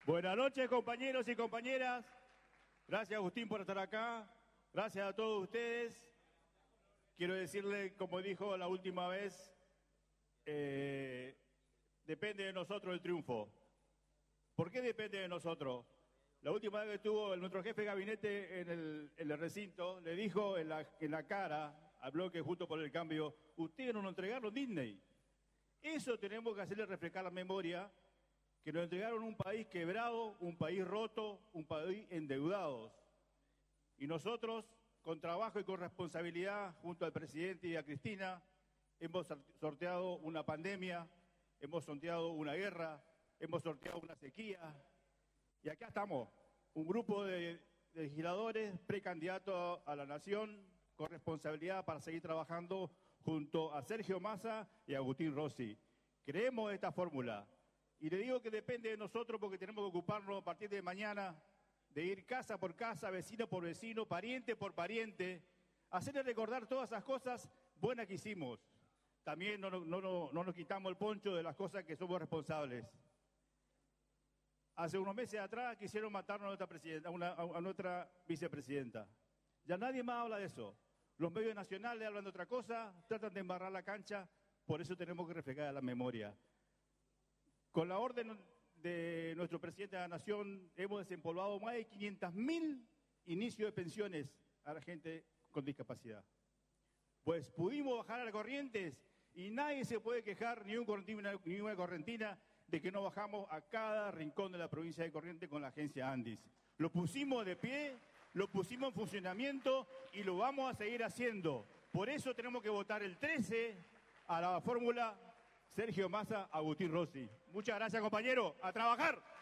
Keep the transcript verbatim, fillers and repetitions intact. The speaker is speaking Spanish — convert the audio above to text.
Buenas noches, compañeros y compañeras. Gracias, Agustín, por estar acá. Gracias a todos ustedes. Quiero decirle, como dijo la última vez, eh, depende de nosotros el triunfo. ¿Por qué depende de nosotros? La última vez que estuvo nuestro jefe de gabinete en el, en el recinto, le dijo en la, en la cara al bloque Juntos por el Cambio, ustedes no nos entregaron Disney. Eso tenemos que hacerle refrescar la memoria, que nos entregaron un país quebrado, un país roto, un país endeudado. Y nosotros, con trabajo y con responsabilidad, junto al presidente y a Cristina, hemos sorteado una pandemia, hemos sorteado una guerra, hemos sorteado una sequía. Y acá estamos, un grupo de, de legisladores precandidatos a la nación, con responsabilidad para seguir trabajando junto a Sergio Massa y Agustín Rossi. Creemos esta fórmula. Y le digo que depende de nosotros porque tenemos que ocuparnos a partir de mañana de ir casa por casa, vecino por vecino, pariente por pariente, hacerle recordar todas esas cosas buenas que hicimos. También no, no, no, no nos quitamos el poncho de las cosas que somos responsables. Hace unos meses atrás quisieron matarnos a nuestra, presidenta, a una, a nuestra vicepresidenta. Ya nadie más habla de eso. Los medios nacionales hablan de otra cosa, tratan de embarrar la cancha, por eso tenemos que reflejar la memoria. Con la orden de nuestro presidente de la Nación, hemos desempolvado más de quinientos mil inicios de pensiones a la gente con discapacidad. Pues pudimos bajar a las corrientes y nadie se puede quejar, ni un correntino ni una correntina, de que no bajamos a cada rincón de la provincia de Corrientes con la agencia Andis. Lo pusimos de pie, lo pusimos en funcionamiento y lo vamos a seguir haciendo. Por eso tenemos que votar el trece a la fórmula Sergio Massa, Agustín Rossi. Muchas gracias, compañero. ¡A trabajar!